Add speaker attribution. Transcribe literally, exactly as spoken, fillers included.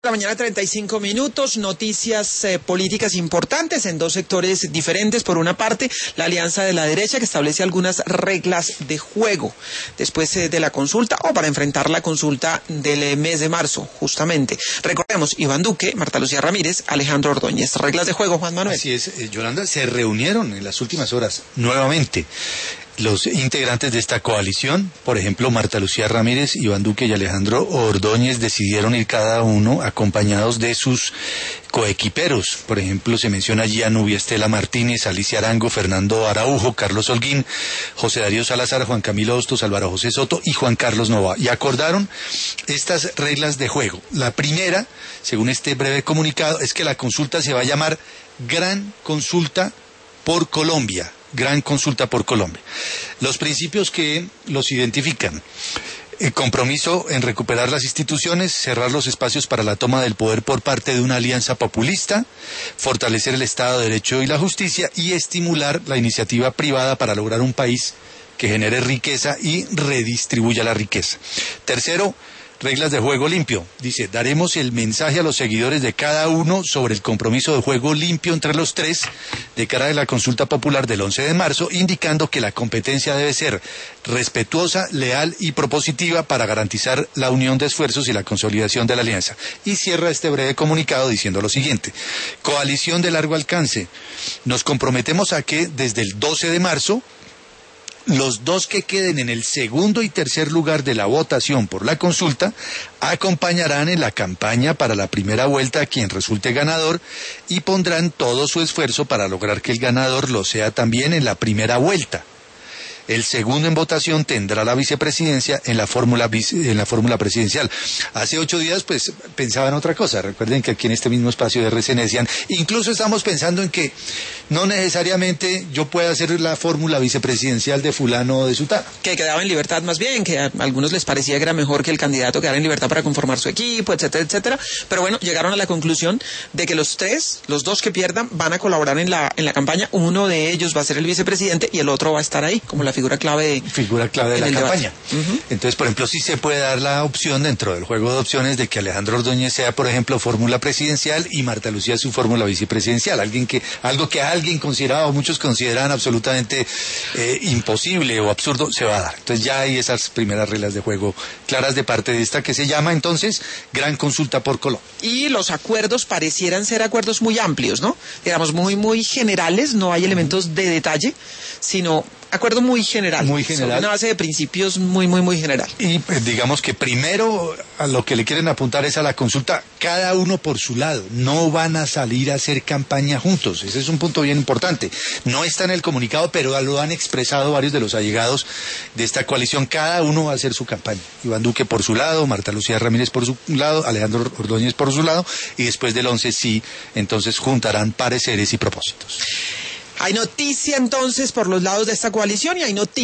Speaker 1: La mañana treinta y cinco minutos, noticias eh, políticas importantes en dos sectores diferentes. Por una parte, la Alianza de la Derecha, que establece algunas reglas de juego después eh, de la consulta o para enfrentar la consulta del eh, mes de marzo, justamente. Recordemos, Iván Duque, Marta Lucía Ramírez, Alejandro Ordóñez. Reglas de juego, Juan Manuel.
Speaker 2: Así es, eh, Yolanda, se reunieron en las últimas horas nuevamente los integrantes de esta coalición. Por ejemplo, Marta Lucía Ramírez, Iván Duque y Alejandro Ordóñez decidieron ir cada uno acompañados de sus coequiperos. Por ejemplo, se menciona allí a Nubia Estela Martínez, Alicia Arango, Fernando Araujo, Carlos Holguín, José Darío Salazar, Juan Camilo Hostos, Álvaro José Soto y Juan Carlos Nova. Y acordaron estas reglas de juego. La primera, según este breve comunicado, es que la consulta se va a llamar Gran Consulta por Colombia. Gran Consulta por Colombia. Los principios que los identifican: el compromiso en recuperar las instituciones, cerrar los espacios para la toma del poder por parte de una alianza populista, fortalecer el Estado de Derecho y la justicia y estimular la iniciativa privada para lograr un país que genere riqueza y redistribuya la riqueza. Tercero, reglas de juego limpio. Dice, daremos el mensaje a los seguidores de cada uno sobre el compromiso de juego limpio entre los tres de cara a la consulta popular del once de marzo, indicando que la competencia debe ser respetuosa, leal y propositiva para garantizar la unión de esfuerzos y la consolidación de la alianza. Y cierra este breve comunicado diciendo lo siguiente: coalición de largo alcance. Nos comprometemos a que desde el doce de marzo los dos que queden en el segundo y tercer lugar de la votación por la consulta acompañarán en la campaña para la primera vuelta a quien resulte ganador y pondrán todo su esfuerzo para lograr que el ganador lo sea también en la primera vuelta. El segundo en votación tendrá la vicepresidencia en la fórmula en la fórmula presidencial. Hace ocho días, pues, pensaban otra cosa. Recuerden que aquí en este mismo espacio de R C N decían, incluso estamos pensando en que no necesariamente yo pueda hacer la fórmula vicepresidencial de fulano o de sutano.
Speaker 1: Que quedaba en libertad más bien, que a algunos les parecía que era mejor que el candidato quedara en libertad para conformar su equipo, etcétera, etcétera. Pero bueno, llegaron a la conclusión de que los tres, los dos que pierdan, van a colaborar en la, en la campaña. Uno de ellos va a ser el vicepresidente y el otro va a estar ahí, como la figura clave de,
Speaker 2: figura clave de la campaña.
Speaker 1: Uh-huh.
Speaker 2: Entonces, por ejemplo, sí se puede dar la opción dentro del juego de opciones de que Alejandro Ordóñez sea, por ejemplo, fórmula presidencial y Marta Lucía su fórmula vicepresidencial. Alguien que, algo que alguien consideraba o muchos consideran absolutamente eh, imposible o absurdo, se va a dar. Entonces ya hay esas primeras reglas de juego claras de parte de esta que se llama entonces Gran Consulta por Colombia.
Speaker 1: Y los acuerdos parecieran ser acuerdos muy amplios, ¿no? Digamos, muy, muy generales, no hay elementos de detalle, sino acuerdo muy general.
Speaker 2: Muy general.
Speaker 1: Sobre una base de principios muy, muy, muy general.
Speaker 2: Y pues, digamos que primero a lo que le quieren apuntar es a la consulta, cada uno por su lado. No van a salir a hacer campaña juntos. Ese es un punto bien importante. No está en el comunicado, pero lo han expresado varios de los allegados de esta coalición. Cada uno va a hacer su campaña. Iván Duque por su lado, Marta Lucía Ramírez por su lado, Alejandro Ordóñez por su lado, y después del once sí, entonces juntarán pareceres y propósitos.
Speaker 1: Hay noticia entonces por los lados de esta coalición y hay noticia